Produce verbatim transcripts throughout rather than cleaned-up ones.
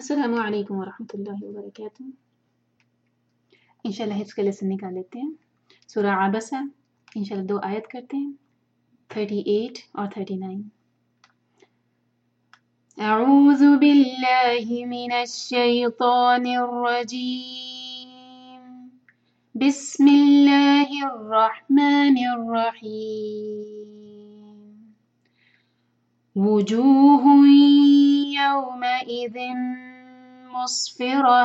السلام علیکم ورحمۃ اللہ وبرکاتہ. انشاءاللہ حفظ کا لیسن نکال لیتے ہیں. سورہ عبسہ انشاءاللہ دو آیت کرتے ہیں، اڑتیس اور نینتیس. اعوذ باللہ من الشیطان الرجیم، بسم اللہ الرحمن الرحیم. وجوہ یومئذ مسفرہ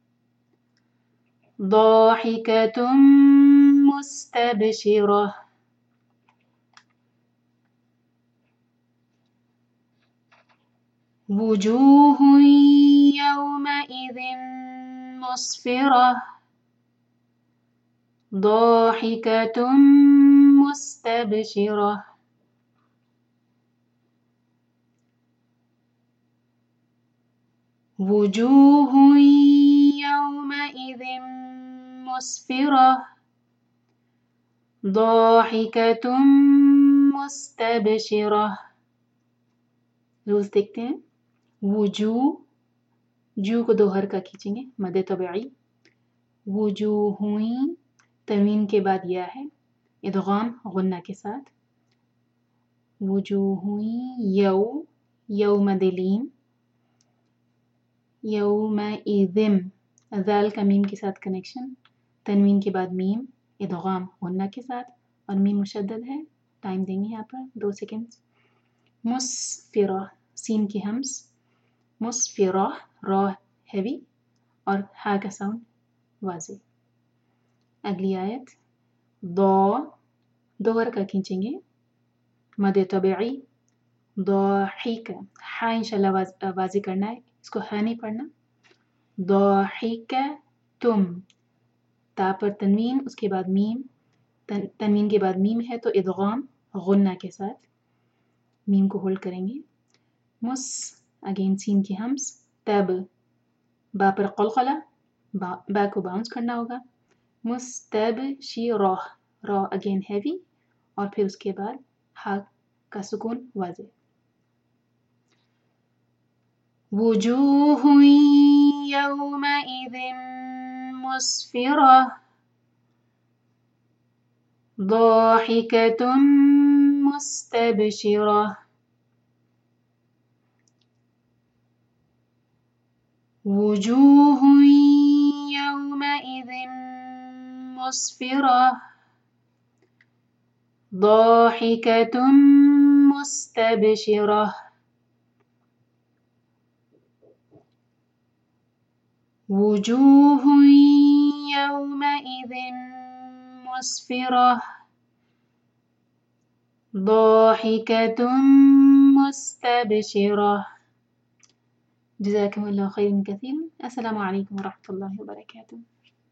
ضاحکۃ مستبشرہ. وجوہ یومئذ مسفرہ ضاحکۃ مستبشرہ. وجوہ یومئذ مسفرہ ضاحکۃ مستبشرہ. روز دیکھتے ہیں. وجوہ، جو کو دو حرکہ کھینچیں گے، مد طبعی. وجوہ، تنوین کے بعد یا ہے، ادغام غنہ کے ساتھ. وجوہ یو، یو مد لین. یومئذ، ذال کا میم کے ساتھ کنیکشن، تنوین کے بعد میم، ادغام غنہ کے ساتھ، اور میم مشدد ہے. ٹائم دیں گے یہاں پر دو سیکنڈ. مسفرہ، سین کی ہمس. مسفرہ، را ہیوی اور ہا کا ساؤنڈ واضح. اگلی آیت. ضا، دو حرکہ کھینچیں گے، مد طبعی. ضاحکہ، ہا انشاءاللہ واضح کرنا ہے، اس کو ہا نہیں پڑھنا. ضاحکۃم، تا پر تنوین، اس کے بعد میم. تنوین کے بعد میم ہے تو ادغام غنہ کے ساتھ میم کو ہولڈ کریں گے. مس، اگین سین کی ہمس. تب، با پر قلقلہ، با, با کو باؤنس کرنا ہوگا. مستبشرہ، را اگین ہیوی اور پھر اس کے بعد ہا کا سکون واضح. وجوہ یومئذ مسفرہ ضاحکۃ مستبشرہ. وجوہ یومئذ مسفرہ ضاحکۃ مستبشرہ. وجوہ یومئذ مسفرہ ضاحکۃ مستبشرہ. جزاکم اللہ خیرا کثیرا. السلام علیکم ورحمۃ اللہ وبرکاتہ.